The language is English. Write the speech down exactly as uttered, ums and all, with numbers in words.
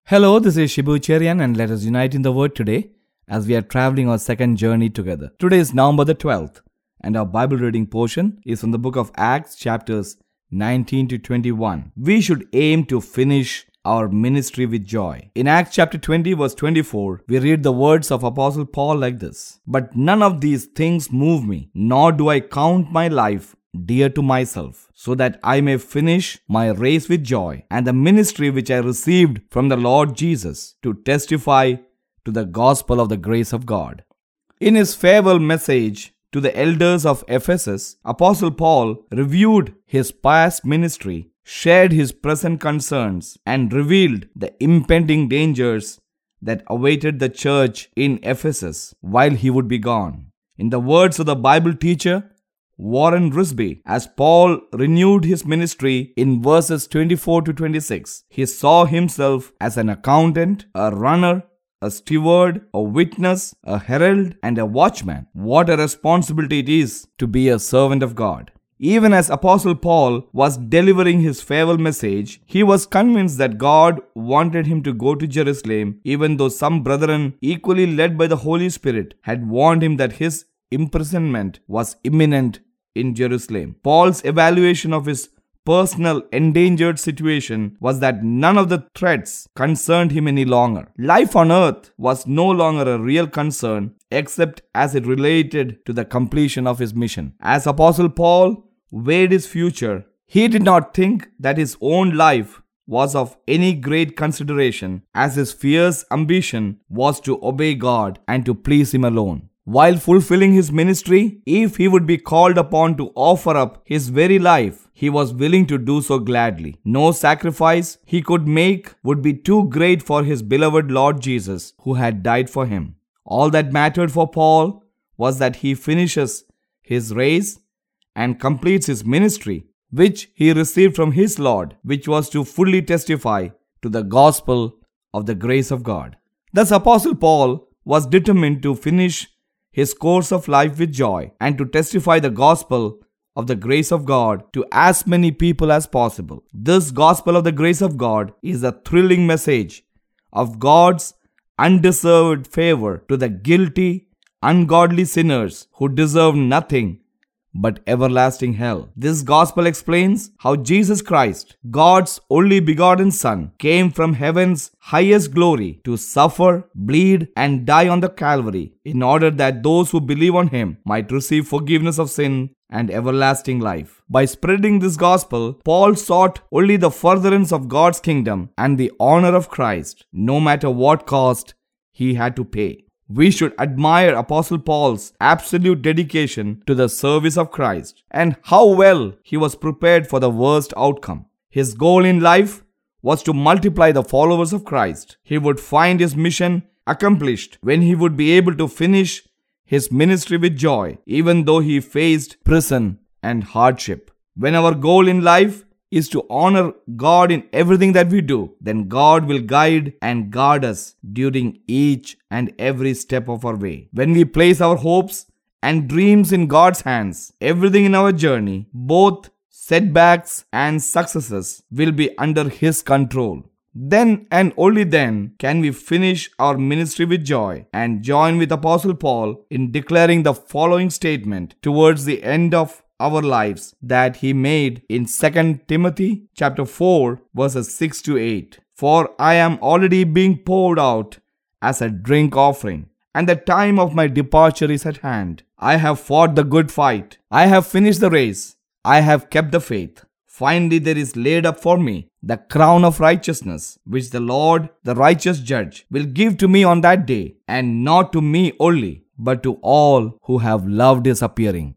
Hello, this is Shibu Cherian and let us unite in the Word today as we are traveling our second journey together. Today is November the twelfth and our Bible reading portion is from the book of Acts chapters nineteen to twenty-one. We should aim to finish our ministry with joy. In Acts chapter twenty verse twenty-four, we read the words of Apostle Paul like this: "But none of these things move me, nor do I count my life dear to myself, so that I may finish my race with joy and the ministry which I received from the Lord Jesus to testify to the gospel of the grace of God." In his farewell message to the elders of Ephesus, Apostle Paul reviewed his past ministry, shared his present concerns, and revealed the impending dangers that awaited the church in Ephesus while he would be gone. In the words of the Bible teacher Warren Risby, as Paul renewed his ministry in verses twenty-four to twenty-six, he saw himself as an accountant, a runner, a steward, a witness, a herald, and a watchman. What a responsibility it is to be a servant of God. Even as Apostle Paul was delivering his farewell message, he was convinced that God wanted him to go to Jerusalem, even though some brethren, equally led by the Holy Spirit, had warned him that his imprisonment was imminent in Jerusalem. Paul's evaluation of his personal endangered situation was that none of the threats concerned him any longer. Life on earth was no longer a real concern except as it related to the completion of his mission. As Apostle Paul weighed his future, he did not think that his own life was of any great consideration, as his fierce ambition was to obey God and to please Him alone. While fulfilling his ministry, if he would be called upon to offer up his very life, he was willing to do so gladly. No sacrifice he could make would be too great for his beloved Lord Jesus, who had died for him. All that mattered for Paul was that he finishes his race and completes his ministry, which he received from his Lord, which was to fully testify to the gospel of the grace of God. Thus, Apostle Paul was determined to finish his course of life with joy and to testify the gospel of the grace of God to as many people as possible. This gospel of the grace of God is a thrilling message of God's undeserved favor to the guilty, ungodly sinners who deserve nothing but everlasting hell. This gospel explains how Jesus Christ, God's only begotten Son, came from heaven's highest glory to suffer, bleed, and die on the Calvary in order that those who believe on Him might receive forgiveness of sin and everlasting life. By spreading this gospel, Paul sought only the furtherance of God's kingdom and the honor of Christ, no matter what cost he had to pay. We should admire Apostle Paul's absolute dedication to the service of Christ and how well he was prepared for the worst outcome. His goal in life was to multiply the followers of Christ. He would find his mission accomplished when he would be able to finish his ministry with joy, even though he faced prison and hardship. When our goal in life is to honor God in everything that we do, then God will guide and guard us during each and every step of our way. When we place our hopes and dreams in God's hands, everything in our journey, both setbacks and successes, will be under His control. Then and only then can we finish our ministry with joy and join with Apostle Paul in declaring the following statement towards the end of our lives that he made in Second Timothy chapter four verses six to eight. "For I am already being poured out as a drink offering, and the time of my departure is at hand. I have fought the good fight. I have finished the race. I have kept the faith. Finally, there is laid up for me the crown of righteousness, which the Lord, the righteous judge, will give to me on that day, and not to me only, but to all who have loved His appearing."